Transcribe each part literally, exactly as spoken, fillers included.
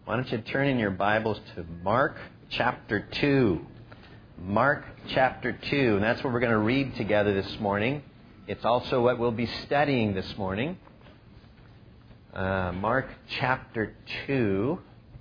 Why don't you turn in your Bibles to Mark chapter two. Mark chapter two. And that's what we're going to read together this morning. It's also what we'll be studying this morning. Uh, Mark chapter two.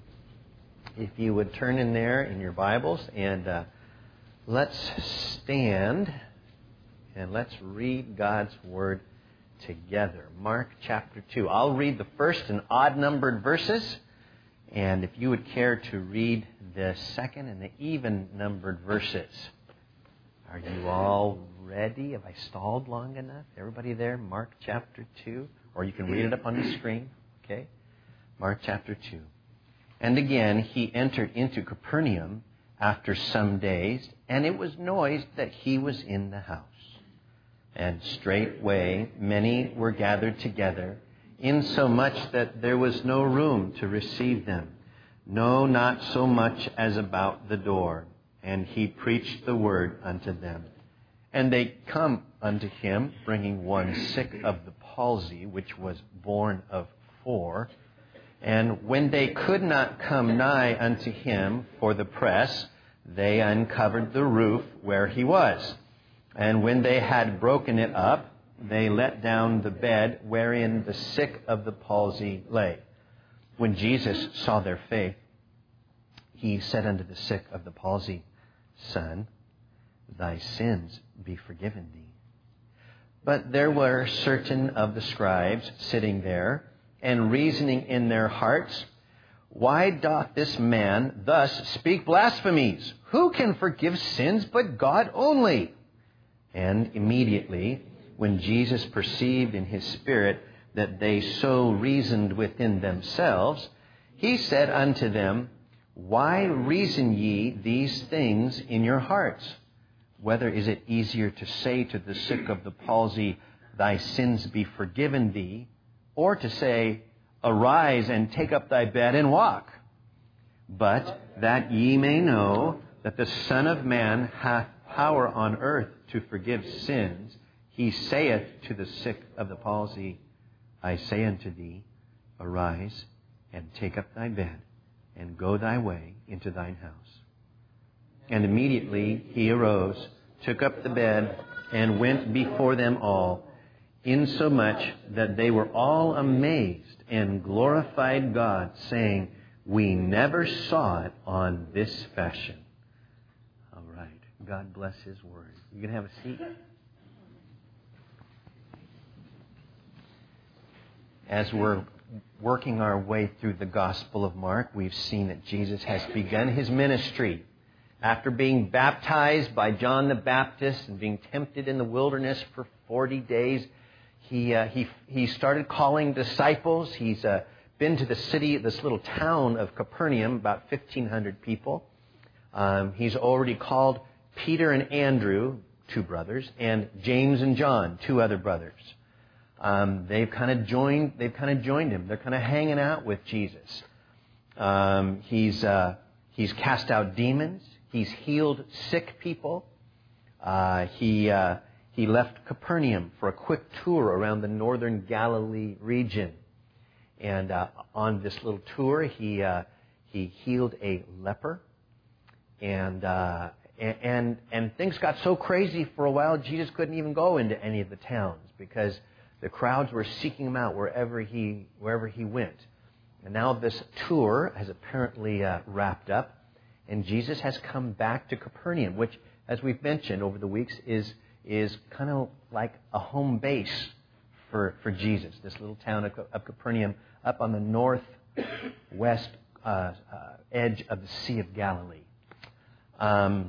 If you would turn in there in your Bibles, and uh, let's stand and let's read God's Word together. Mark chapter two. I'll read the first and odd-numbered verses, and if you would care to read the second and the even-numbered verses. Are you all ready? Have I stalled long enough? Everybody there? Mark chapter two. Or you can read it up on the screen. Okay? Mark chapter two. And again, he entered into Capernaum after some days, and it was noised that he was in the house. And straightway many were gathered together, insomuch that there was no room to receive them, no, not so much as about the door. And he preached the word unto them. And they come unto him, bringing one sick of the palsy, which was born of four. And when they could not come nigh unto him for the press, they uncovered the roof where he was. And when they had broken it up, they let down the bed wherein the sick of the palsy lay. When Jesus saw their faith, he said unto the sick of the palsy, Son, thy sins be forgiven thee. But there were certain of the scribes sitting there, and reasoning in their hearts, Why doth this man thus speak blasphemies? Who can forgive sins but God only? And immediately, when Jesus perceived in his spirit that they so reasoned within themselves, he said unto them, Why reason ye these things in your hearts? Whether is it easier to say to the sick of the palsy, Thy sins be forgiven thee, or to say, Arise and take up thy bed and walk? But that ye may know that the Son of Man hath power on earth to forgive sins, he saith to the sick of the palsy, I say unto thee, Arise and take up thy bed, and go thy way into thine house. And immediately he arose, took up the bed, and went before them all, insomuch that they were all amazed and glorified God, saying, We never saw it on this fashion. All right. God bless His Word. You can have a seat. As we're working our way through the Gospel of Mark, we've seen that Jesus has begun His ministry. After being baptized by John the Baptist and being tempted in the wilderness for forty days, he uh, he he started calling disciples. He's uh, been to the city, this little town of Capernaum, about fifteen hundred people. Um, he's already called Peter and Andrew, two brothers, and James and John, two other brothers. Um, they've kind of joined. They've kind of joined him. They're kind of hanging out with Jesus. Um, he's uh, he's cast out demons. He's healed sick people. Uh, he uh, he left Capernaum for a quick tour around the northern Galilee region, and uh, on this little tour, he uh, he healed a leper, and uh, and and things got so crazy for a while. Jesus couldn't even go into any of the towns because the crowds were seeking him out wherever he wherever he went. And now this tour has apparently uh, wrapped up. And Jesus has come back to Capernaum, which, as we've mentioned over the weeks, is is kind of like a home base for, for Jesus. This little town of, of Capernaum up on the northwest uh, uh, edge of the Sea of Galilee. Um,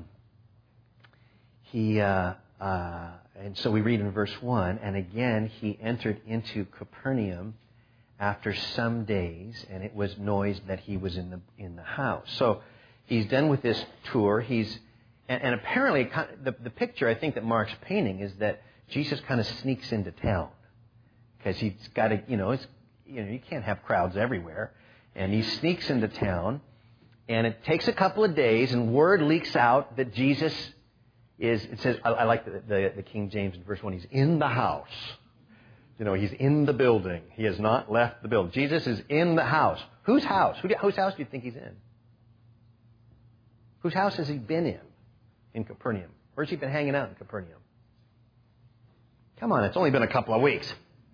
he uh, uh, and so we read in verse one, and again he entered into Capernaum after some days, and it was noised that he was in the in the house. So he's done with this tour. He's and, and apparently the, the picture I think that Mark's painting is that Jesus kind of sneaks into town because he's got to, you know, it's, you know, you can't have crowds everywhere, and he sneaks into town, and it takes a couple of days, and word leaks out that Jesus is. It says, I, I like the, the the King James in verse one. He's in the house. You know, he's in the building. He has not left the building. Jesus is in the house. Whose house? Who, whose house do you think he's in? Whose house has he been in? In Capernaum. Where's he been hanging out in Capernaum? Come on, it's only been a couple of weeks.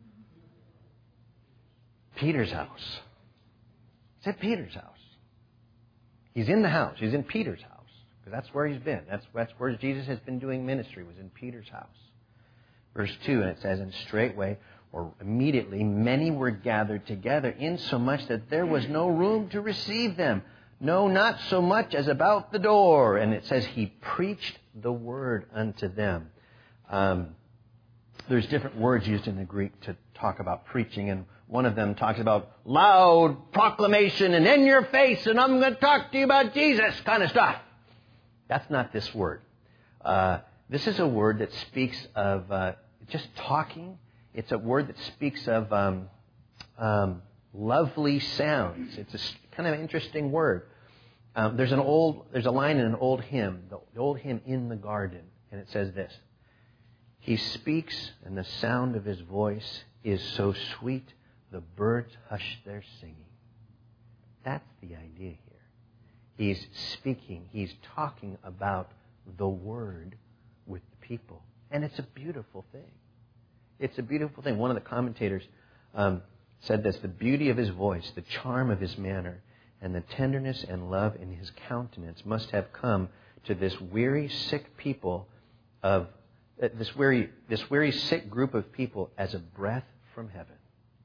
Peter's house. It's at Peter's house. He's in the house. He's in Peter's house. Because that's where he's been. That's, that's where Jesus has been doing ministry, was in Peter's house. Verse two, and it says, and straightway, or immediately, many were gathered together, insomuch that there was no room to receive them. No, not so much as about the door. And it says, he preached the word unto them. Um, there's different words used in the Greek to talk about preaching, and one of them talks about loud proclamation and in your face, and I'm going to talk to you about Jesus kind of stuff. That's not this word. Uh, this is a word that speaks of uh, just talking. It's a word that speaks of um, um, lovely sounds. It's a kind of interesting word. Um, there's an old, there's a line in an old hymn, the, the old hymn In the Garden, and it says this: he speaks, and the sound of his voice is so sweet, the birds hush their singing. That's the idea here. He's speaking, he's talking about the Word with the people. And it's a beautiful thing. It's a beautiful thing. One of the commentators um, said this: the beauty of his voice, the charm of his manner, and the tenderness and love in his countenance must have come to this weary, sick people of uh, this weary, this weary, sick group of people as a breath from heaven.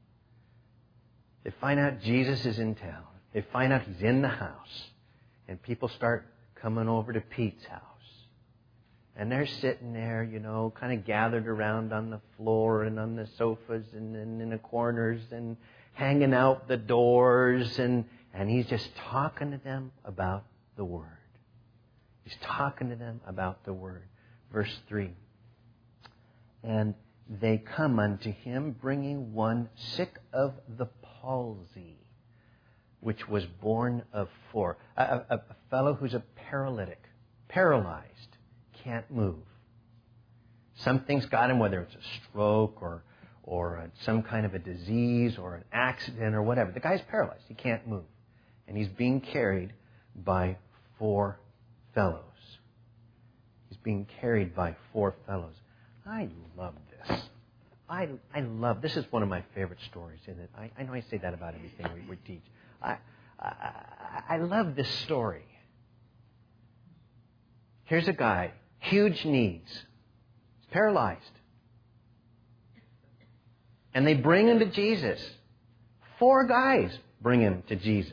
They find out Jesus is in town. They find out he's in the house. And people start coming over to Pete's house. And they're sitting there, you know, kind of gathered around on the floor and on the sofas and, and in the corners and hanging out the doors. And, and he's just talking to them about the Word. He's talking to them about the Word. Verse three. And they come unto him, bringing one sick of the palsy, which was born of four. A, a, a fellow who's a paralytic, paralyzed, can't move. Something's got him, whether it's a stroke or or a, some kind of a disease or an accident or whatever. The guy's paralyzed. He can't move. And he's being carried by four fellows. He's being carried by four fellows. I love this. I, I love, this is one of my favorite stories in it. I, I know I say that about everything we, we teach. I, I, I love this story. Here's a guy, huge needs. He's paralyzed. And they bring him to Jesus. Four guys bring him to Jesus.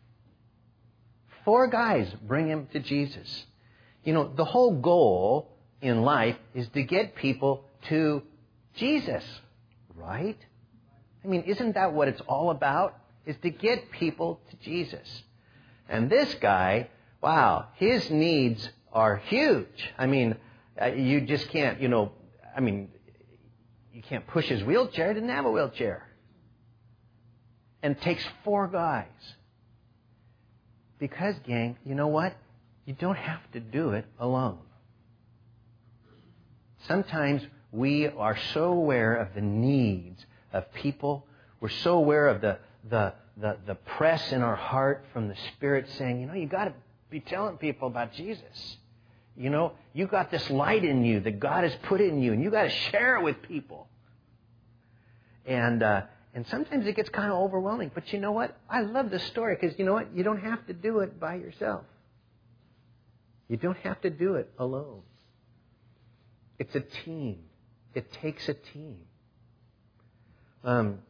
Four guys bring him to Jesus. You know, the whole goal in life is to get people to Jesus, right? I mean, isn't that what it's all about? Is to get people to Jesus. And this guy, wow, his needs are huge. I mean, uh, you just can't, you know, I mean, you can't push his wheelchair. He didn't have a wheelchair. And it takes four guys. Because, gang, you know what? You don't have to do it alone. Sometimes we are so aware of the needs of people. We're so aware of the, the, the, the press in our heart from the Spirit saying, you know, you got to be telling people about Jesus. You know, you got this light in you that God has put in you, and you got to share it with people. And uh, and sometimes it gets kind of overwhelming. But you know what? I love this story because you know what? You don't have to do it by yourself. You don't have to do it alone. It's a team. It takes a team. Um,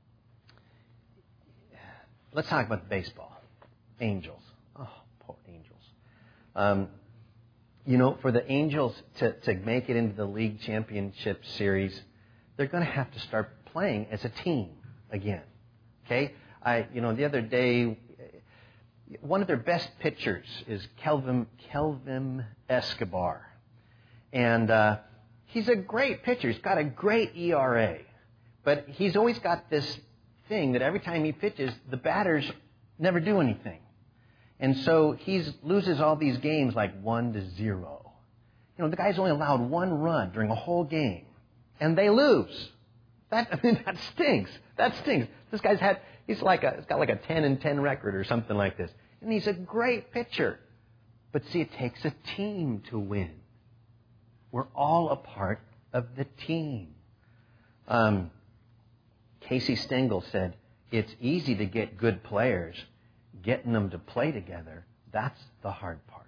let's talk about baseball. Angels. Oh, poor Angels. Um, you know, for the Angels to, to make it into the league championship series, they're going to have to start playing as a team again. Okay? I, you know, the other day, one of their best pitchers is Kelvin, Kelvin Escobar. And uh, he's a great pitcher. He's got a great E R A. But he's always got this thing that every time he pitches, the batters never do anything. And so he loses all these games like one to zero. You know, the guy's only allowed one run during a whole game. And they lose. That, I mean, that stinks. That stinks. This guy's had, he's like a, he's got like a ten and ten record or something like this. And he's a great pitcher. But see, it takes a team to win. We're all a part of the team. Um, Casey Stengel said, it's easy to get good players. Getting them to play together, that's the hard part.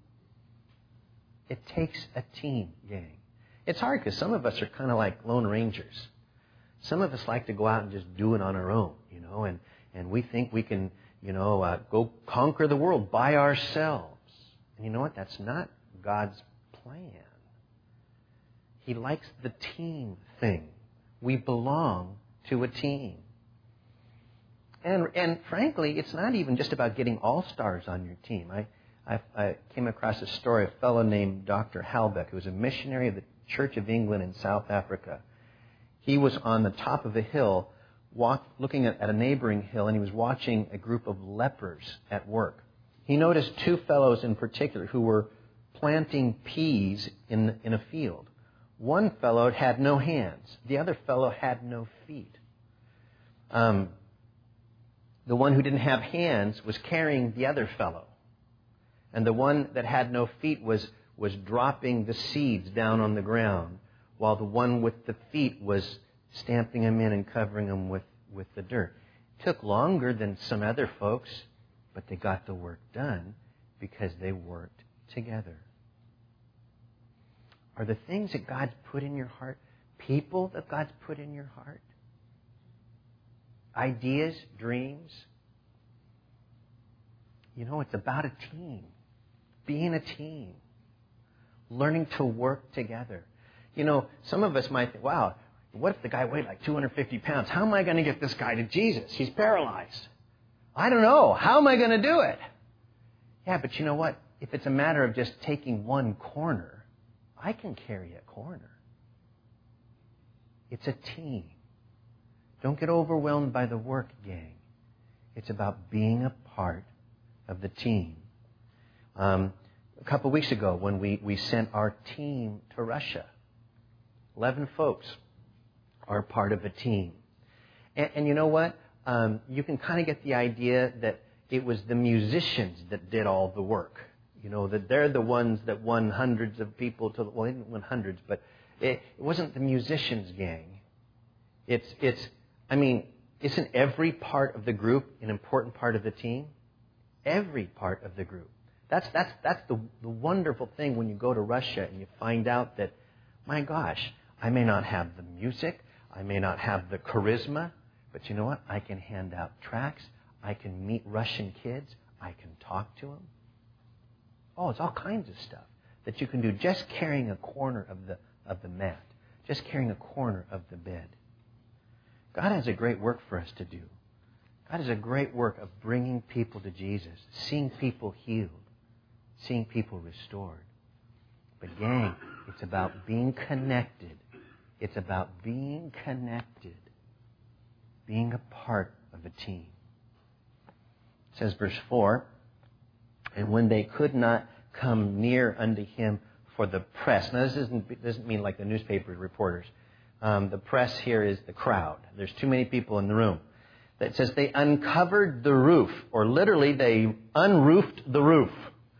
It takes a team, gang. It's hard because some of us are kind of like lone rangers. Some of us like to go out and just do it on our own, you know, and, and we think we can, you know, uh, go conquer the world by ourselves. And you know what? That's not God's plan. He likes the team thing. We belong to a team. And and frankly, it's not even just about getting all-stars on your team. I, I, I came across a story of a fellow named Doctor Halbeck, who was a missionary of the Church of England in South Africa. He was on the top of a hill, walk, looking at, at a neighboring hill, and he was watching a group of lepers at work. He noticed two fellows in particular who were planting peas in, in a field. One fellow had no hands. The other fellow had no feet. Um, the one who didn't have hands was carrying the other fellow. And the one that had no feet was, was dropping the seeds down on the ground, while the one with the feet was stamping them in and covering them with, with the dirt. It took longer than some other folks, but they got the work done because they worked together. Are the things that God's put in your heart people that God's put in your heart? Ideas, dreams? You know, it's about a team. Being a team. Learning to work together. You know, some of us might think, wow, what if the guy weighed like two hundred fifty pounds? How am I going to get this guy to Jesus? He's paralyzed. I don't know. How am I going to do it? Yeah, but you know what? If it's a matter of just taking one corner, I can carry a corner. It's a team. Don't get overwhelmed by the work, gang. It's about being a part of the team. Um, a couple of weeks ago, when we, we sent our team to Russia, eleven folks are part of a team. And, and you know what? Um, you can kind of get the idea that it was the musicians that did all the work. You know, that they're the ones that won hundreds of people to, well, they didn't win hundreds, but it, it wasn't the musicians, gang. It's, it's, I mean, isn't every part of the group an important part of the team? Every part of the group. That's, that's, that's the, the wonderful thing when you go to Russia and you find out that, my gosh, I may not have the music, I may not have the charisma, but you know what? I can hand out tracts, I can meet Russian kids, I can talk to them. Oh, it's all kinds of stuff that you can do just carrying a corner of the of the mat, just carrying a corner of the bed. God has a great work for us to do. God has a great work of bringing people to Jesus, seeing people healed, seeing people restored. But gang, it's about being connected. It's about being connected, being a part of a team. It says, verse four, and when they could not come near unto him for the press. Now, this isn't, doesn't mean like the newspaper reporters. Um, the press here is the crowd. There's too many people in the room. It says they uncovered the roof, or literally they unroofed the roof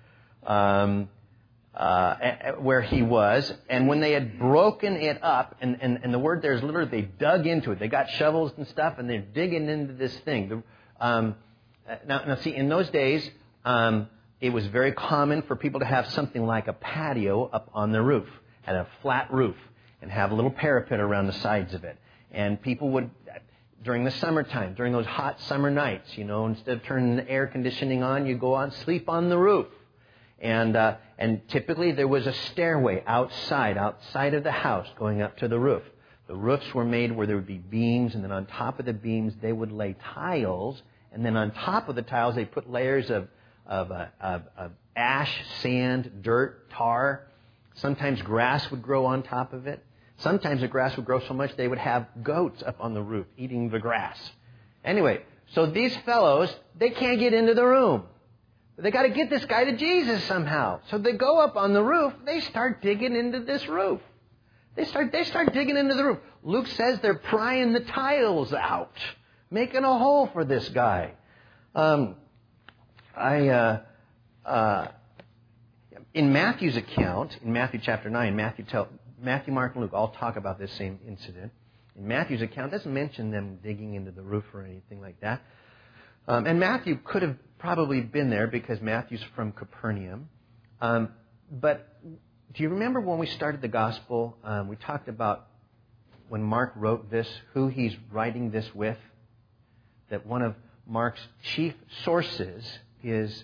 um, uh, where he was. And when they had broken it up, and, and, and the word there is literally they dug into it. They got shovels and stuff, and they're digging into this thing. The, um, now, now, see, in those days, um, it was very common for people to have something like a patio up on the roof, had a flat roof, and have a little parapet around the sides of it. And people would, during the summertime, during those hot summer nights, you know, instead of turning the air conditioning on, you go out and sleep on the roof. And uh, and typically there was a stairway outside, outside of the house, going up to the roof. The roofs were made where there would be beams, and then on top of the beams they would lay tiles, and then on top of the tiles they put layers of Of, uh, of, of ash, sand, dirt, tar. Sometimes grass would grow on top of it. Sometimes the grass would grow so much they would have goats up on the roof eating the grass. Anyway, so these fellows, they can't get into the room. They got to get this guy to Jesus somehow. So they go up on the roof. They start digging into this roof. They start, they start digging into the roof. Luke says they're prying the tiles out, making a hole for this guy. Um, I, uh, uh, in Matthew's account, in Matthew chapter nine, Matthew, tell, Matthew, Mark, and Luke all talk about this same incident. In Matthew's account, it doesn't mention them digging into the roof or anything like that. Um, and Matthew could have probably been there because Matthew's from Capernaum. Um, but do you remember when we started the gospel, um, we talked about when Mark wrote this, who he's writing this with? That one of Mark's chief sources is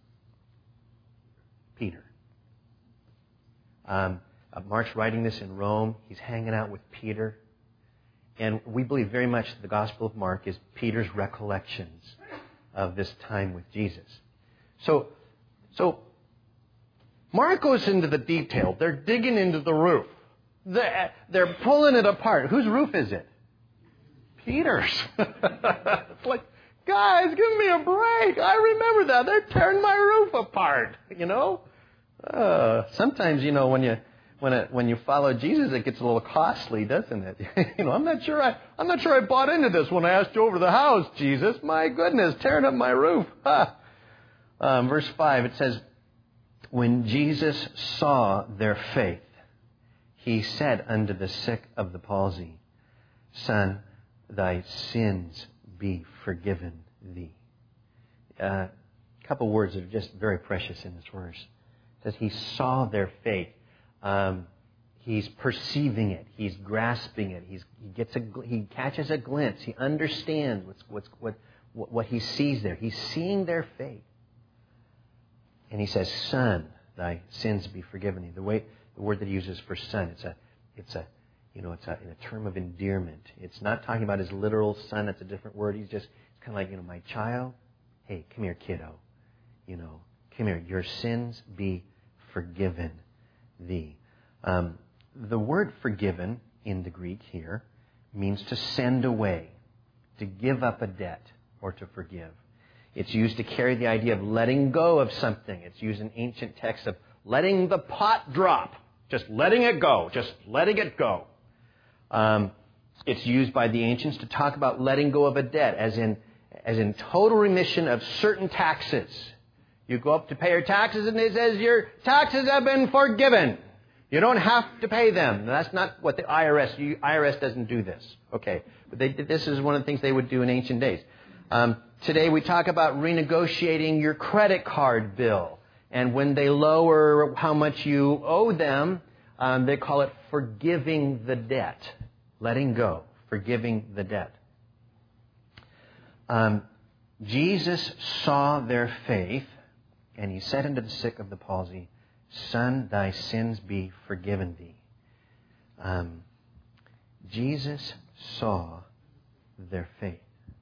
Peter. Um, uh, Mark's writing this in Rome. He's hanging out with Peter. And we believe very much that the Gospel of Mark is Peter's recollections of this time with Jesus. So, so Mark goes into the detail. They're digging into the roof. They're, they're pulling it apart. Whose roof is it? Peter's. It's like, guys, give me a break. I remember that. They're tearing my roof apart, you know? Uh, sometimes, you know, when you when it, when you follow Jesus, it gets a little costly, doesn't it? you know, I'm not sure I I'm not sure I bought into this when I asked you over the house, Jesus. My goodness, tearing up my roof. Huh. Um, verse five, it says, when Jesus saw their faith, he said unto the sick of the palsy, Son, thy sins be forgiven thee. Uh, a couple words that are just very precious in this verse. It says he saw their faith. Um, he's perceiving it. He's grasping it. He's, he gets a, he catches a glimpse. He understands what's, what's, what, what, what he sees there. He's seeing their faith. And he says, Son, thy sins be forgiven thee. The way, the word that he uses for son, it's a, it's a, you know, it's a, in a term of endearment. It's not talking about his literal son. It's a different word. He's just, it's kind of like, you know, my child. Hey, come here, kiddo. You know, come here. Your sins be forgiven thee. Um, the word forgiven in the Greek here means to send away, to give up a debt, or to forgive. It's used to carry the idea of letting go of something. It's used in ancient texts of letting the pot drop, just letting it go, just letting it go. Um, it's used by the ancients to talk about letting go of a debt, as in as in total remission of certain taxes. You go up to pay your taxes, and it says your taxes have been forgiven. You don't have to pay them. That's not what the I R S. You, I R S doesn't do this. Okay, but they, this is one of the things they would do in ancient days. Um, today we talk about renegotiating your credit card bill, and when they lower how much you owe them, um, they call it forgiving the debt, letting go, forgiving the debt. Um, Jesus saw their faith. And he said unto the sick of the palsy, Son, thy sins be forgiven thee. Um, Jesus saw their faith.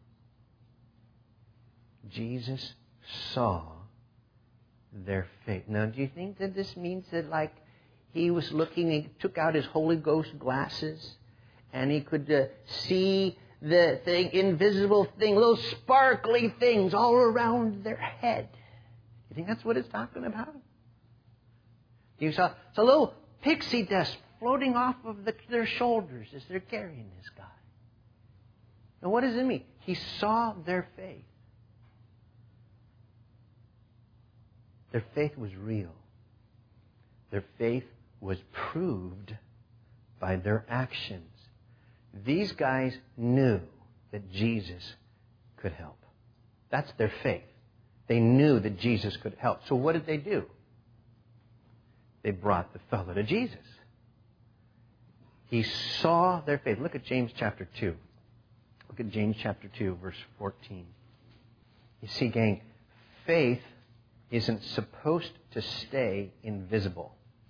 Jesus saw their faith. Now, do you think that this means that, like, he was looking, he took out his Holy Ghost glasses, and he could uh, see the thing, invisible thing, little sparkly things all around their head? You think that's what it's talking about? You saw it's a little pixie dust floating off of the, their shoulders as they're carrying this guy. Now, what does it mean? He saw their faith. Their faith was real. Their faith was proved by their actions. These guys knew that Jesus could help. That's their faith. They knew that Jesus could help. So what did they do? They brought the fellow to Jesus. He saw their faith. Look at James chapter two. Look at James chapter two, verse fourteen. You see, gang, faith isn't supposed to stay invisible.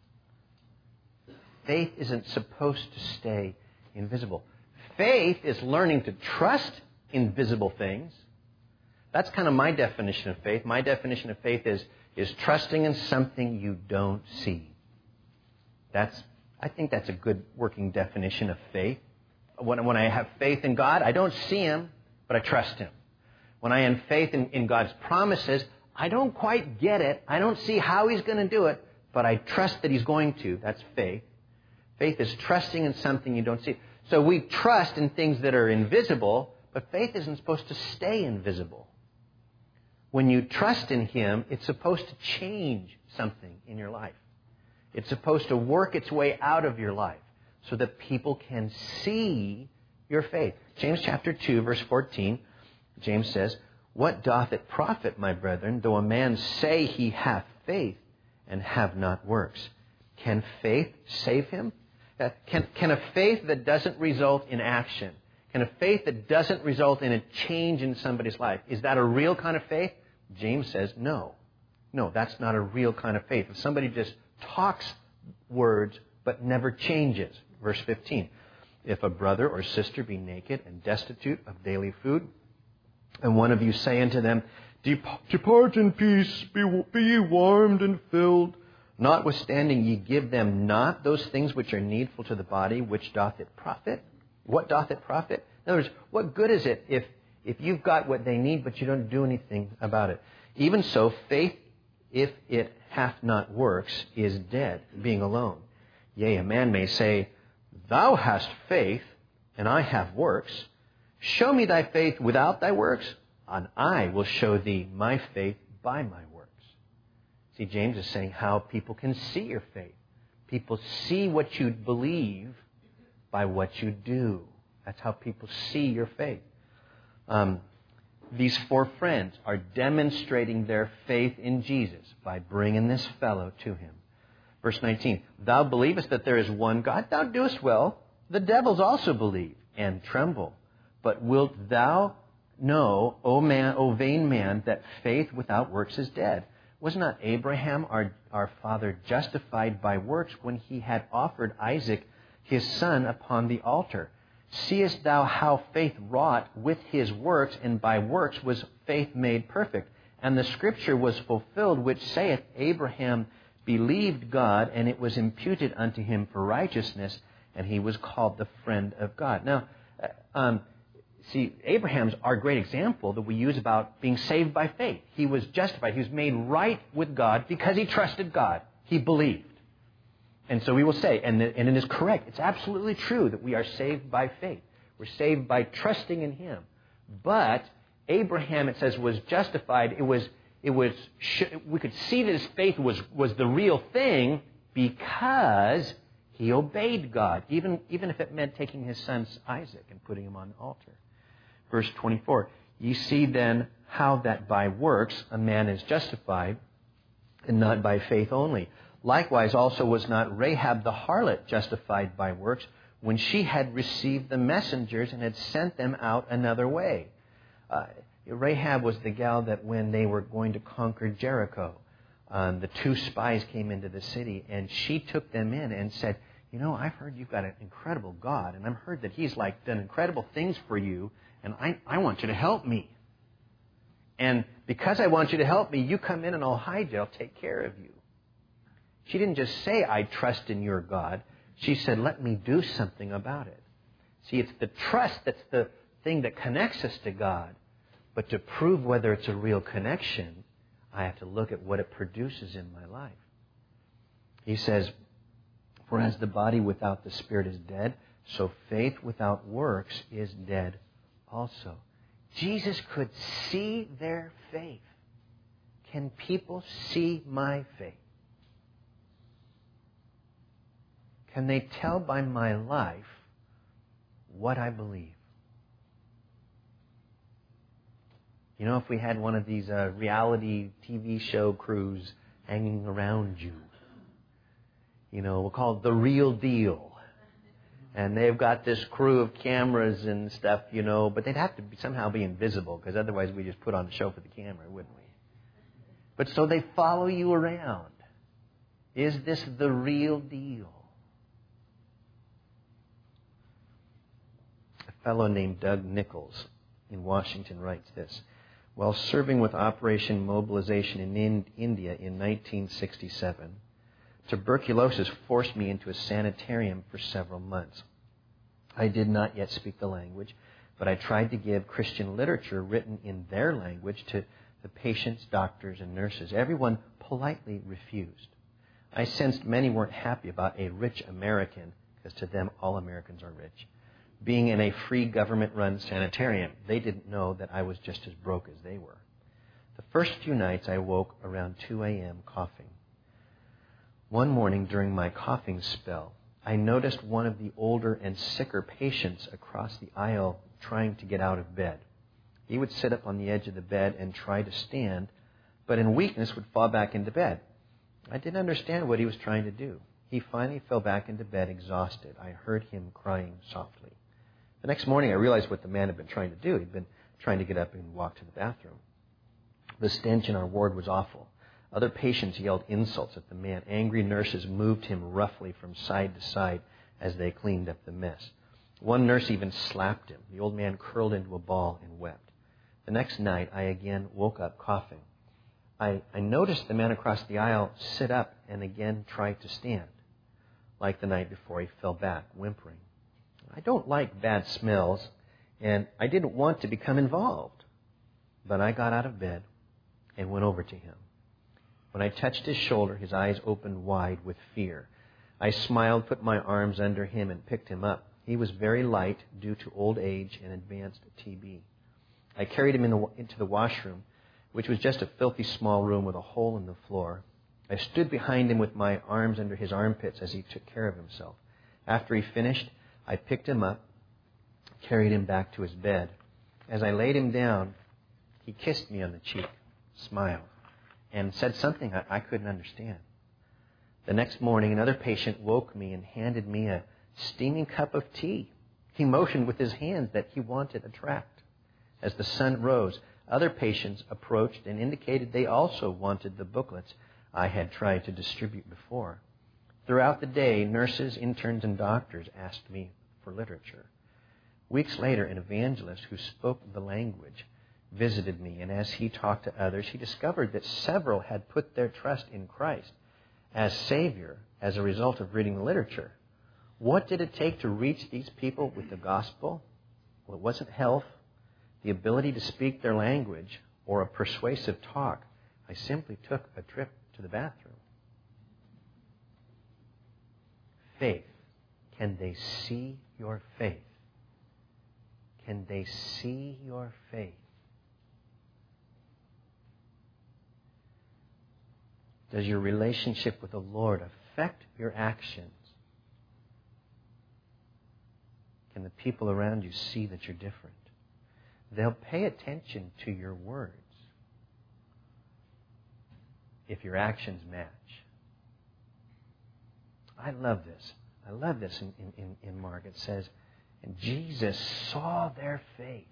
Faith isn't supposed to stay invisible. Faith is learning to trust invisible things. That's kind of my definition of faith. My definition of faith is, is trusting in something you don't see. That's, I think that's a good working definition of faith. When, when I have faith in God, I don't see Him, but I trust Him. When I have faith in, in God's promises, I don't quite get it. I don't see how He's going to do it, but I trust that He's going to. That's faith. Faith is trusting in something you don't see. So we trust in things that are invisible, but faith isn't supposed to stay invisible. When you trust in Him, it's supposed to change something in your life. It's supposed to work its way out of your life so that people can see your faith. James chapter two, verse fourteen, James says, "What doth it profit, my brethren, though a man say he hath faith and have not works? Can faith save him?" Uh, can, can a faith that doesn't result in action, can a faith that doesn't result in a change in somebody's life, is that a real kind of faith? James says no. No, that's not a real kind of faith. If somebody just talks words but never changes. Verse fifteen, "If a brother or sister be naked and destitute of daily food, and one of you say unto them, Depart in peace, be, be ye warmed and filled, notwithstanding ye give them not those things which are needful to the body, which doth it profit?" What doth it profit? In other words, what good is it if, if you've got what they need but you don't do anything about it? Even so, faith, if it hath not works, is dead, being alone. Yea, a man may say, Thou hast faith, and I have works. Show me thy faith without thy works, and I will show thee my faith by my works. See, James is saying how people can see your faith. People see what you believe by what you do. That's how people see your faith. Um, these four friends are demonstrating their faith in Jesus by bringing this fellow to Him. Verse nineteen, "Thou believest that there is one God? Thou doest well. The devils also believe and tremble. But wilt thou know, O man, O vain man, that faith without works is dead? Was not Abraham, our, our father, justified by works when he had offered Isaac, his son, upon the altar? Seest thou how faith wrought with his works, and by works was faith made perfect? And the scripture was fulfilled, which saith, Abraham believed God, and it was imputed unto him for righteousness, and he was called the friend of God." Now, um, see, Abraham's our great example that we use about being saved by faith. He was justified. He was made right with God because he trusted God. He believed. And so we will say, and, and it is correct, it's absolutely true that we are saved by faith. We're saved by trusting in Him. But Abraham, it says, was justified. It was, it was, we could see that his faith was, was the real thing because he obeyed God, even, even if it meant taking his son Isaac and putting him on the altar. Verse twenty-four, "Ye see then how that by works a man is justified, and not by faith only. Likewise also was not Rahab the harlot justified by works, when she had received the messengers and had sent them out another way." Uh, Rahab was the gal that when they were going to conquer Jericho, um, the two spies came into the city, and she took them in and said, "You know, I've heard you've got an incredible God, and I've heard that He's like done incredible things for you, and I, I want you to help me. And because I want you to help me, you come in and I'll hide you. I'll take care of you." She didn't just say, "I trust in your God." She said, "Let me do something about it." See, it's the trust that's the thing that connects us to God. But to prove whether it's a real connection, I have to look at what it produces in my life. He says, "For as the body without the spirit is dead, so faith without works is dead also." Jesus could see their faith. Can people see my faith? Can they tell by my life what I believe? You know, if we had one of these uh, reality T V show crews hanging around you, you know, we'll call it The Real Deal. And they've got this crew of cameras and stuff, you know, but they'd have to be, somehow be invisible, because otherwise we just put on a show for the camera, wouldn't we? But so they follow you around. Is this the real deal? A fellow named Doug Nichols in Washington writes this: "While serving with Operation Mobilization in India in nineteen sixty-seven, tuberculosis forced me into a sanitarium for several months. I did not yet speak the language, but I tried to give Christian literature written in their language to the patients, doctors, and nurses. Everyone politely refused. I sensed many weren't happy about a rich American because to them all Americans are rich. Being in a free government-run sanitarium, they didn't know that I was just as broke as they were. The first few nights I woke around two a.m. coughing. One morning during my coughing spell, I noticed one of the older and sicker patients across the aisle trying to get out of bed. He would sit up on the edge of the bed and try to stand, but in weakness would fall back into bed. I didn't understand what he was trying to do. He finally fell back into bed exhausted. I heard him crying softly. The next morning I realized what the man had been trying to do. He'd been trying to get up and walk to the bathroom. The stench in our ward was awful. Other patients yelled insults at the man. Angry nurses moved him roughly from side to side as they cleaned up the mess. One nurse even slapped him. The old man curled into a ball and wept. The next night I again woke up coughing. I, I noticed the man across the aisle sit up and again try to stand. Like the night before, he fell back, whimpering. I don't like bad smells, and I didn't want to become involved. But I got out of bed and went over to him. When I touched his shoulder, his eyes opened wide with fear. I smiled, put my arms under him, and picked him up. He was very light due to old age and advanced T B. I carried him in the, into the washroom, which was just a filthy small room with a hole in the floor. I stood behind him with my arms under his armpits as he took care of himself. After he finished, I picked him up, carried him back to his bed. As I laid him down, he kissed me on the cheek, smiled, and said something I, I couldn't understand. The next morning, another patient woke me and handed me a steaming cup of tea. He motioned with his hands that he wanted a tract. As the sun rose, other patients approached and indicated they also wanted the booklets I had tried to distribute before. Throughout the day, nurses, interns, and doctors asked me for literature. Weeks later, an evangelist who spoke the language visited me, and as he talked to others, he discovered that several had put their trust in Christ as Savior as a result of reading the literature. What did it take to reach these people with the gospel? Well, it wasn't health, the ability to speak their language, or a persuasive talk. I simply took a trip to the bathroom. Faith. Can they see your faith? Can they see your faith? Does your relationship with the Lord affect your actions? Can the people around you see that you're different? They'll pay attention to your words if your actions match. I love this. I love this in, in, in Mark. It says, and Jesus saw their faith.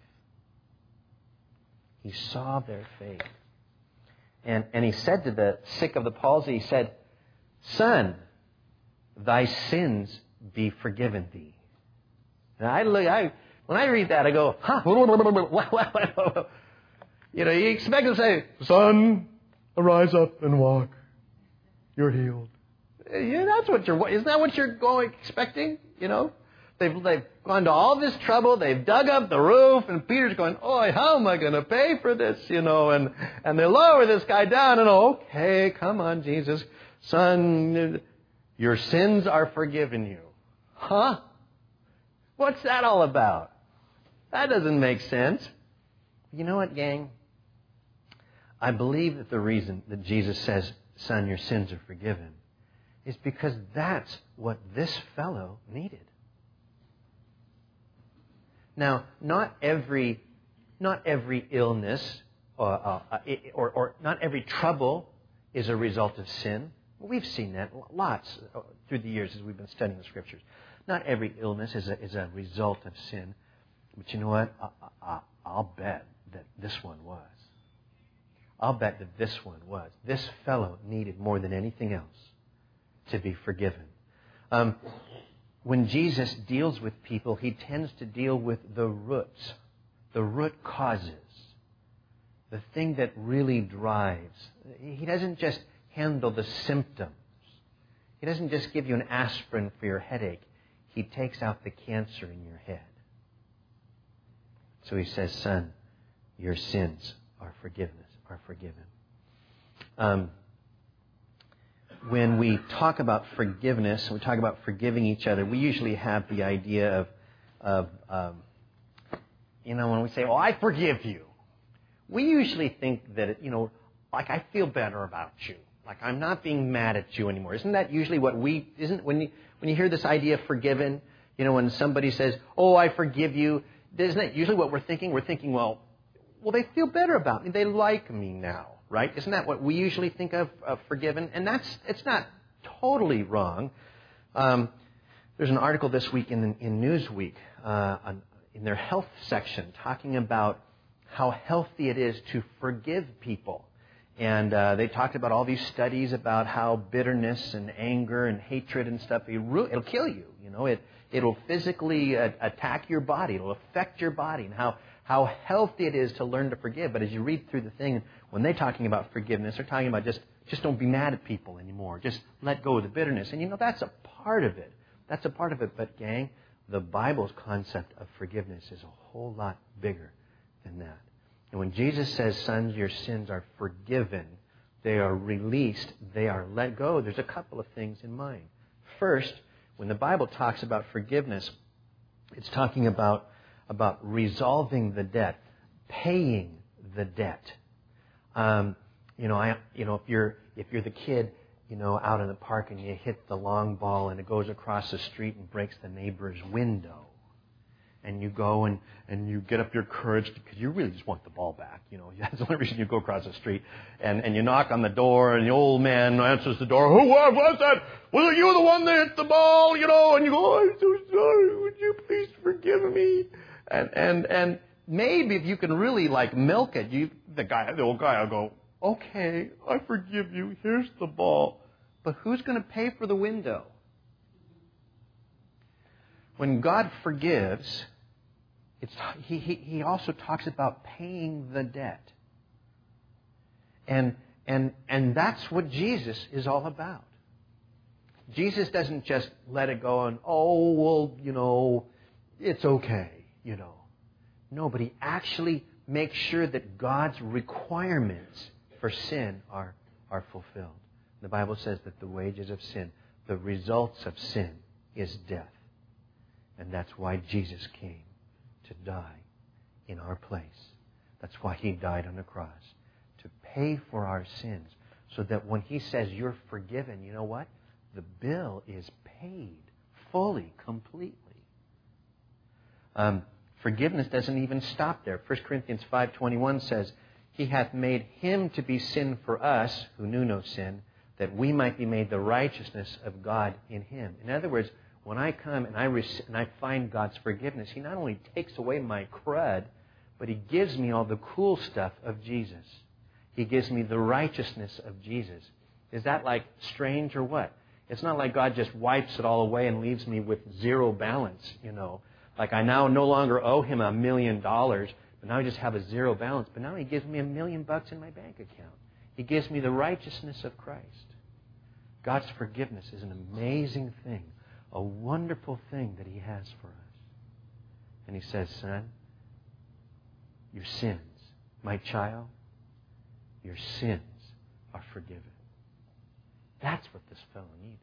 He saw their faith. And, and he said to the sick of the palsy, he said, Son, thy sins be forgiven thee. And I look, I, when I read that, I go, huh? You know, you expect to say, Son, arise up and walk. You're healed. Yeah, that's what you're, isn't that what you're going, expecting? You know? They've, they've gone to all this trouble. They've dug up the roof, and Peter's going, "Oi, how am I going to pay for this?" You know, and and they lower this guy down, and okay, come on, Jesus, son, your sins are forgiven you. Huh? What's that all about? That doesn't make sense. You know what, gang? I believe that the reason that Jesus says, "Son, your sins are forgiven," is because that's what this fellow needed. Now, not every, not every illness or, uh, or, or not every trouble is a result of sin. We've seen that lots through the years as we've been studying the Scriptures. Not every illness is a, is a result of sin. But you know what? I, I, I'll bet that this one was. I'll bet that this one was. This fellow needed more than anything else to be forgiven. Um, When Jesus deals with people, he tends to deal with the roots, the root causes, the thing that really drives. He doesn't just handle the symptoms. He doesn't just give you an aspirin for your headache. He takes out the cancer in your head. So he says, "Son, your sins are forgiveness, are forgiven." Um, when we talk about forgiveness, we talk about forgiving each other, we usually have the idea of, of um, you know, when we say, "Oh, I forgive you," we usually think that, you know, like I feel better about you, like I'm not being mad at you anymore. Isn't that usually what we? Isn't when you when you hear this idea of forgiven, you know, when somebody says, "Oh, I forgive you," isn't that usually what we're thinking? We're thinking, well, well, they feel better about me, they like me now. Right? Isn't that what we usually think of, of forgiven? And that's it's not totally wrong. Um, there's an article this week in, in Newsweek, uh, on, in their health section, talking about how healthy it is to forgive people. And uh, they talked about all these studies about how bitterness and anger and hatred and stuff, it'll, it'll kill you. You know, it, it'll physically uh, attack your body. It'll affect your body. And how how healthy it is to learn to forgive. But as you read through the thing, when they're talking about forgiveness, they're talking about just, just don't be mad at people anymore. Just let go of the bitterness. And you know, that's a part of it. That's a part of it. But gang, the Bible's concept of forgiveness is a whole lot bigger than that. And when Jesus says, "Sons, your sins are forgiven," they are released, they are let go, there's a couple of things in mind. First, when the Bible talks about forgiveness, it's talking about about resolving the debt, paying the debt. Um, you know, I, you know, if you're if you're the kid, you know, out in the park and you hit the long ball and it goes across the street and breaks the neighbor's window, and you go and, and you get up your courage because you really just want the ball back. You know, that's the only reason you go across the street. And, and you knock on the door, and the old man answers the door. "Who was, was that? Was it you the one that hit the ball?" You know, and you go, "I'm so sorry. Would you please forgive me?" And and and maybe if you can really like milk it, you the guy, the old guy will go, "Okay, I forgive you. Here's the ball." But who's going to pay for the window? When God forgives, it's, he, he, he also talks about paying the debt. And, and, and that's what Jesus is all about. Jesus doesn't just let it go and, "Oh, well, you know, it's okay, you know." No, but he actually makes sure that God's requirements for sin are, are fulfilled. The Bible says that the wages of sin, the results of sin, is death. And that's why Jesus came, to die in our place. That's why he died on the cross, to pay for our sins, so that when he says you're forgiven, you know what? The bill is paid fully, completely. Um, forgiveness doesn't even stop there. First Corinthians five twenty-one says, "He hath made him to be sin for us, who knew no sin, that we might be made the righteousness of God in him." In other words, when I come and I rec- and I find God's forgiveness, he not only takes away my crud, but he gives me all the cool stuff of Jesus. He gives me the righteousness of Jesus. Is that like strange or what? It's not like God just wipes it all away and leaves me with zero balance, you know. Like I now no longer owe him a million dollars, but now I just have a zero balance. But now he gives me a million bucks in my bank account. He gives me the righteousness of Christ. God's forgiveness is an amazing thing, a wonderful thing that he has for us. And he says, "Son, your sins, my child, your sins are forgiven." That's what this fellow needed.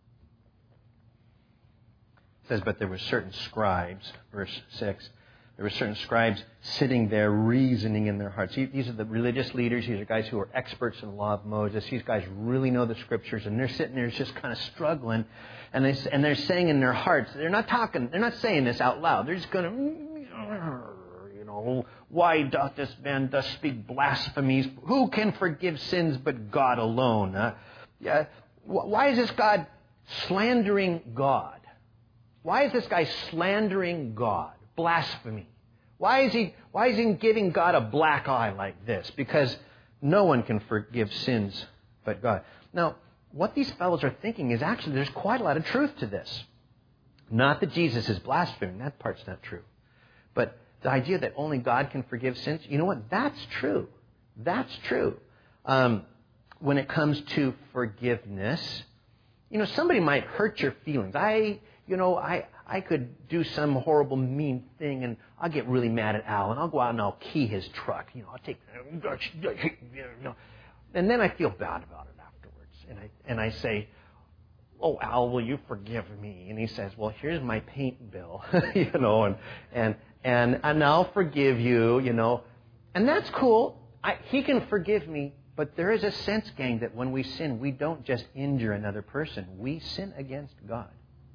It says, "But there were certain scribes," verse six, there were certain scribes sitting there reasoning in their hearts. These are the religious leaders. These are guys who are experts in the law of Moses. These guys really know the Scriptures, and they're sitting there just kind of struggling. And, they, and they're saying in their hearts, they're not talking, they're not saying this out loud. They're just going to, you know, "Why doth this man thus speak blasphemies? Who can forgive sins but God alone?" Uh, yeah, why is this God slandering God? Why is this guy slandering God? Blasphemy. Why is he why is he giving God a black eye like this? Because no one can forgive sins but God. Now, what these fellows are thinking is actually there's quite a lot of truth to this. Not that Jesus is blaspheming. That part's not true. But the idea that only God can forgive sins, you know what? That's true. That's true. Um, when it comes to forgiveness, you know, somebody might hurt your feelings. I, you know, I... I could do some horrible, mean thing, and I'll get really mad at Al, and I'll go out and I'll key his truck. You know, I'll take, you know, and then I feel bad about it afterwards. And I, and I say, oh, Al, will you forgive me? And he says, well, here's my paint bill, you know, and, and, and, and I'll forgive you, you know. And that's cool. I, he can forgive me, but there is a sense, gang, that when we sin, we don't just injure another person. We sin against God.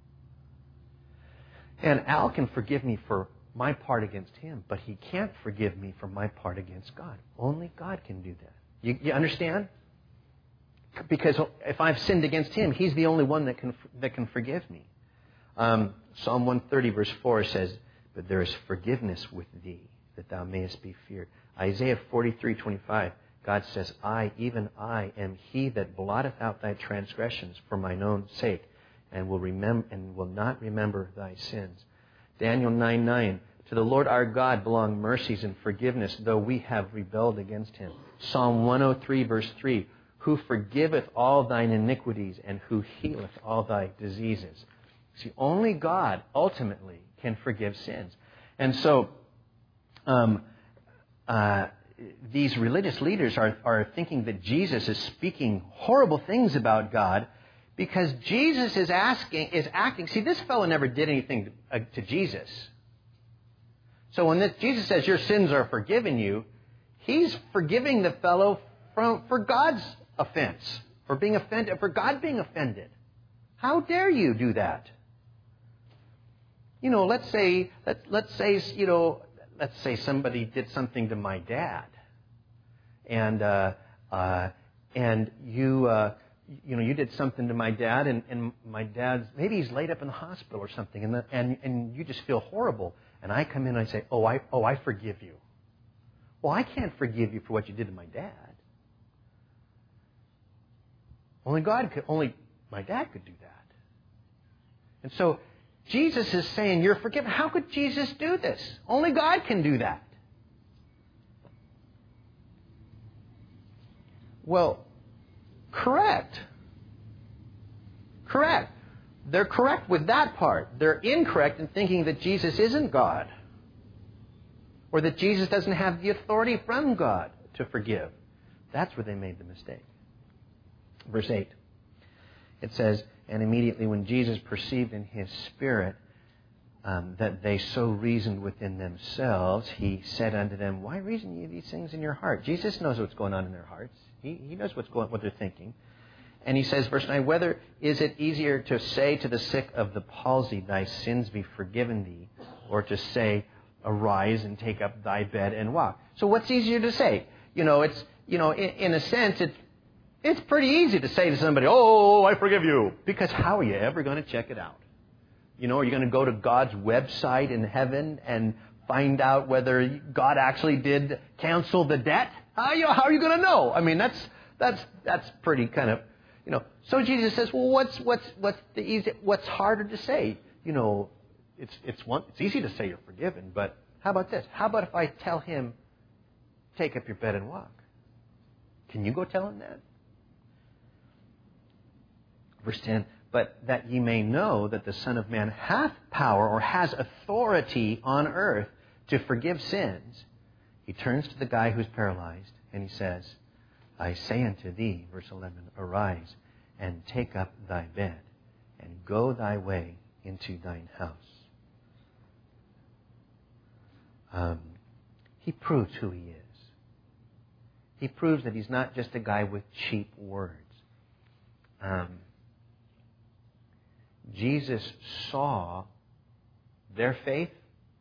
And Al can forgive me for my part against him, but he can't forgive me for my part against God. Only God can do that. You, you understand? Because if I've sinned against him, he's the only one that can that can forgive me. Um, Psalm one thirty verse four says, but there is forgiveness with thee, that thou mayest be feared. Isaiah forty-three twenty-five, God says, I, even I, am he that blotteth out thy transgressions for mine own sake, and will remember and will not remember thy sins. Daniel nine nine, to the Lord our God belong mercies and forgiveness, though we have rebelled against him. Psalm one oh three verse three, who forgiveth all thine iniquities and who healeth all thy diseases. See, only God ultimately can forgive sins. And so um, uh, these religious leaders are, are thinking that Jesus is speaking horrible things about God because Jesus is asking, is acting. See, this fellow never did anything to, uh, to Jesus. So when this, Jesus says your sins are forgiven you, he's forgiving the fellow from, for God's offense, for being offended, for God being offended. How dare you do that? You know, let's say, let, let's say, you know, let's say somebody did something to my dad, and uh, uh, and you, uh, you know, you did something to my dad, and, and my dad's maybe he's laid up in the hospital or something, and the, and and you just feel horrible, and I come in and I say, oh, I oh, I forgive you. Well, I can't forgive you for what you did to my dad. Only God could, only my dad could do that. And so Jesus is saying you're forgiven. How could Jesus do this? Only God can do that. Well, correct. Correct. They're correct with that part. They're incorrect in thinking that Jesus isn't God, or that Jesus doesn't have the authority from God to forgive. That's where they made the mistake. Verse eight, it says, and immediately when Jesus perceived in his spirit um, that they so reasoned within themselves, he said unto them, why reason ye these things in your heart? Jesus knows what's going on in their hearts. He, he knows what's going, what they're thinking. And he says, verse nine, whether is it easier to say to the sick of the palsy, thy sins be forgiven thee, or to say, arise and take up thy bed and walk? So what's easier to say? You know, it's, you know, in, in a sense, it's, It's pretty easy to say to somebody, oh, I forgive you. Because how are you ever going to check it out? You know, are you going to go to God's website in heaven and find out whether God actually did cancel the debt? How are you, how are you going to know? I mean, that's that's that's pretty kind of, you know. So Jesus says, well, what's what's what's the easy? What's harder to say? You know, it's it's one. It's easy to say you're forgiven, but how about this? How about if I tell him, take up your bed and walk? Can you go tell him that? Verse ten, but that ye may know that the Son of Man hath power or has authority on earth to forgive sins, he turns to the guy who's paralyzed and he says, I say unto thee, verse eleven, arise and take up thy bed and go thy way into thine house. Um, he proves who he is. He proves that he's not just a guy with cheap words. Um, Jesus saw their faith,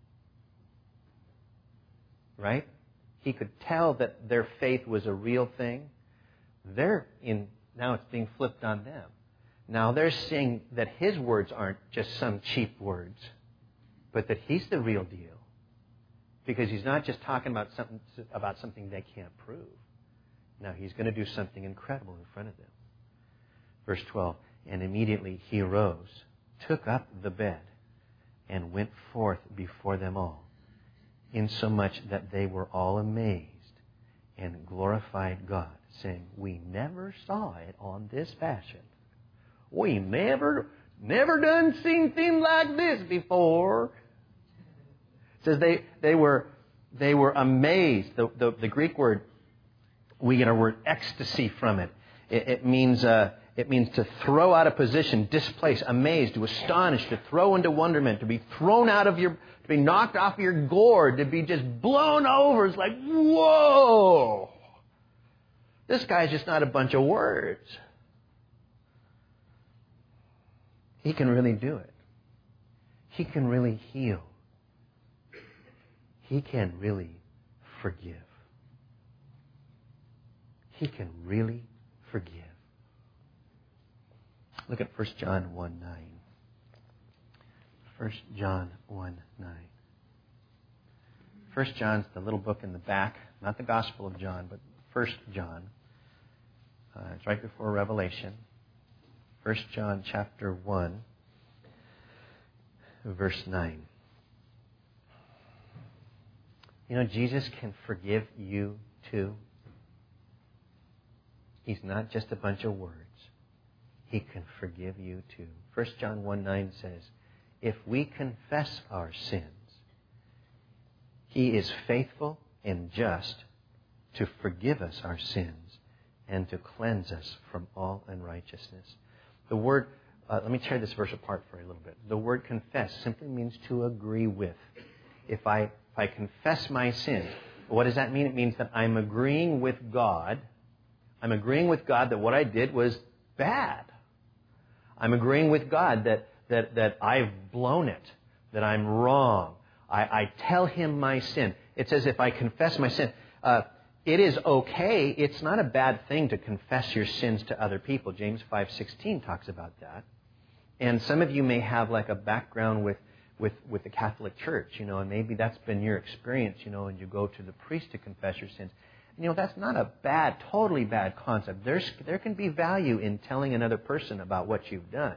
right? He could tell that their faith was a real thing. They're in, now it's being flipped on them. Now they're seeing that his words aren't just some cheap words, but that he's the real deal. Because he's not just talking about something, about something they can't prove. Now he's going to do something incredible in front of them. Verse twelve, and immediately he arose, took up the bed, and went forth before them all, insomuch that they were all amazed and glorified God, saying, we never saw it on this fashion. We never, never done seen things like this before. It says they, they were they were amazed. The, the, the Greek word, we get our word ecstasy from it. It, it means uh, it means to throw out of position, displace, amaze, to astonish, to throw into wonderment, to be thrown out of your, to be knocked off your gourd, to be just blown over. It's like, whoa! This guy's just not a bunch of words. He can really do it. He can really heal. He can really forgive. He can really forgive. Look at First John one nine. First John one nine. First John's the little book in the back, not the Gospel of John, but First John. Uh, it's right before Revelation. First John chapter one, verse nine. You know, Jesus can forgive you too. He's not just a bunch of words. He can forgive you too. First John one nine says, if we confess our sins, He is faithful and just to forgive us our sins and to cleanse us from all unrighteousness. The word, uh, let me tear this verse apart for you a little bit. The word confess simply means to agree with. If I, if I confess my sins, what does that mean? It means that I'm agreeing with God. I'm agreeing with God that what I did was bad. I'm agreeing with God that, that, that I've blown it, that I'm wrong. I, I tell Him my sin. It says if I confess my sin, uh, it is okay. It's not a bad thing to confess your sins to other people. James five sixteen talks about that. And some of you may have like a background with, with, with the Catholic Church, you know, and maybe that's been your experience, you know, and you go to the priest to confess your sins. You know, that's not a bad, totally bad concept. There's, there can be value in telling another person about what you've done.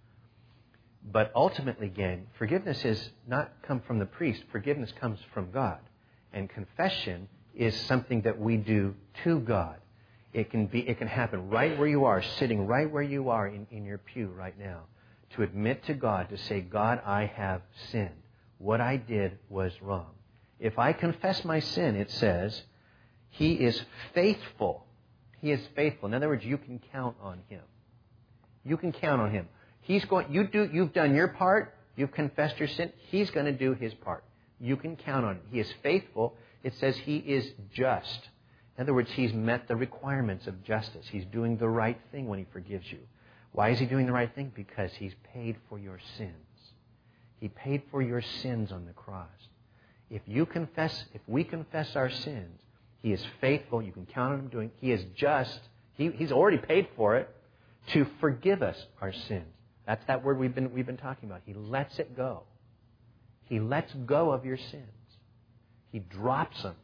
But ultimately, gang, forgiveness is not come from the priest. Forgiveness comes from God. And confession is something that we do to God. It can be, it can happen right where you are, sitting right where you are in, in your pew right now. To admit to God, to say, God, I have sinned. What I did was wrong. If I confess my sin, it says, He is faithful. He is faithful. In other words, you can count on Him. You can count on Him. He's going. You do. You've done your part. You've confessed your sin. He's going to do His part. You can count on Him. He is faithful. It says He is just. In other words, He's met the requirements of justice. He's doing the right thing when He forgives you. Why is He doing the right thing? Because He's paid for your sins. He paid for your sins on the cross. If you confess, if we confess our sins, He is faithful. You can count on Him doing. He is just. He, he's already paid for it to forgive us our sins. That's that word we've been we've been talking about. He lets it go. He lets go of your sins. He drops them.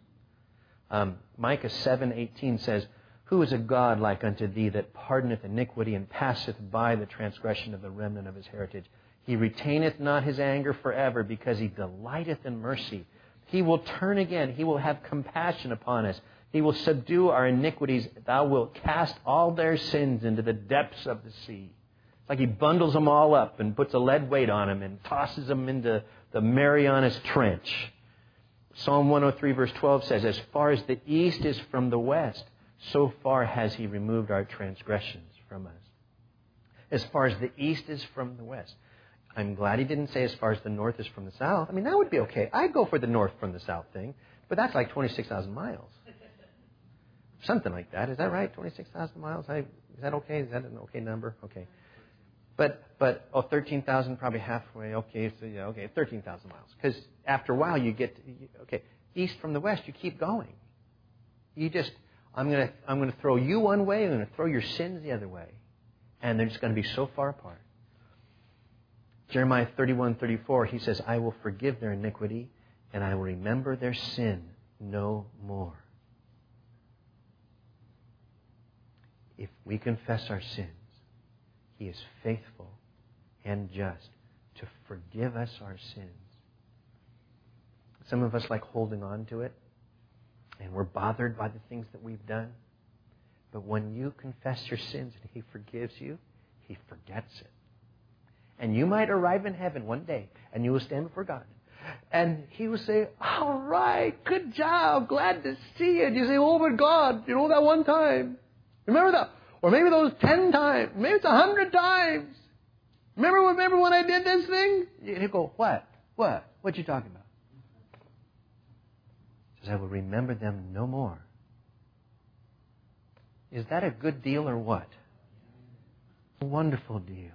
Um, Micah seven eighteen says, "Who is a God like unto thee that pardoneth iniquity and passeth by the transgression of the remnant of His heritage? He retaineth not His anger forever, because He delighteth in mercy. He will turn again. He will have compassion upon us. He will subdue our iniquities. Thou wilt cast all their sins into the depths of the sea." It's like He bundles them all up and puts a lead weight on them and tosses them into the Marianas Trench. Psalm one oh three verse twelve says, "As far as the east is from the west, so far has He removed our transgressions from us." As far as the east is from the west. I'm glad He didn't say as far as the north is from the south. I mean, that would be okay. I'd go for the north from the south thing. But that's like twenty-six thousand miles. Something like that. Is that right? twenty-six thousand miles? I, is that okay? Is that an okay number? Okay. But, but oh, thirteen thousand, probably halfway. Okay, so yeah, okay, thirteen thousand miles. Because after a while you get, to, okay, east from the west, you keep going. You just, I'm going to I'm going to throw you one way, I'm going to throw your sins the other way. And they're just going to be so far apart. Jeremiah thirty-one thirty-four, He says, "I will forgive their iniquity, and I will remember their sin no more." If we confess our sins, He is faithful and just to forgive us our sins. Some of us like holding on to it, and we're bothered by the things that we've done. But when you confess your sins and He forgives you, He forgets it. And you might arrive in heaven one day, and you will stand before God. And He will say, "All right, good job, glad to see you." And you say, "Oh my God, you know that one time." Remember that? Or maybe those ten times. Maybe it's a hundred times. Remember, remember when I did this thing? You go, what? What? What you talking about? He says, I will remember them no more. Is that a good deal or what? A wonderful deal.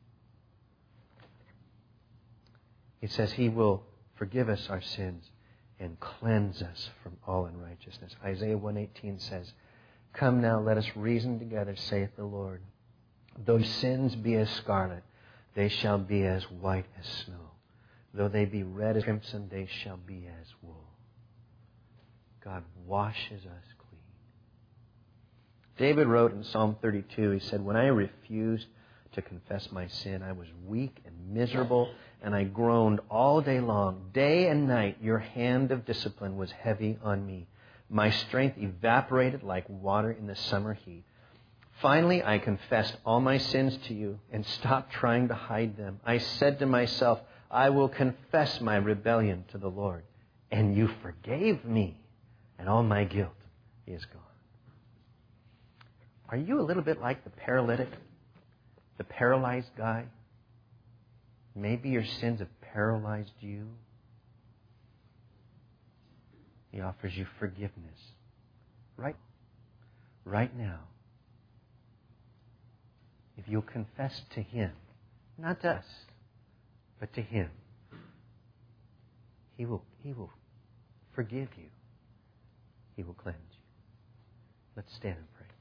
He says He will forgive us our sins and cleanse us from all unrighteousness. Isaiah one eighteen says, Come now, let us reason together, saith the Lord. Though sins be as scarlet, they shall be as white as snow. Though they be red as crimson, they shall be as wool. God washes us clean. David wrote in Psalm thirty-two, he said, When I refused to confess my sin, I was weak and miserable, and I groaned all day long. Day and night your hand of discipline was heavy on me. My strength evaporated like water in the summer heat. Finally, I confessed all my sins to you and stopped trying to hide them. I said to myself, I will confess my rebellion to the Lord. And you forgave me, and all my guilt is gone. Are you a little bit like the paralytic, the paralyzed guy? Maybe your sins have paralyzed you. He offers you forgiveness right, right now. If you'll confess to Him, not to us, but to Him, He will, He will forgive you. He will cleanse you. Let's stand and pray.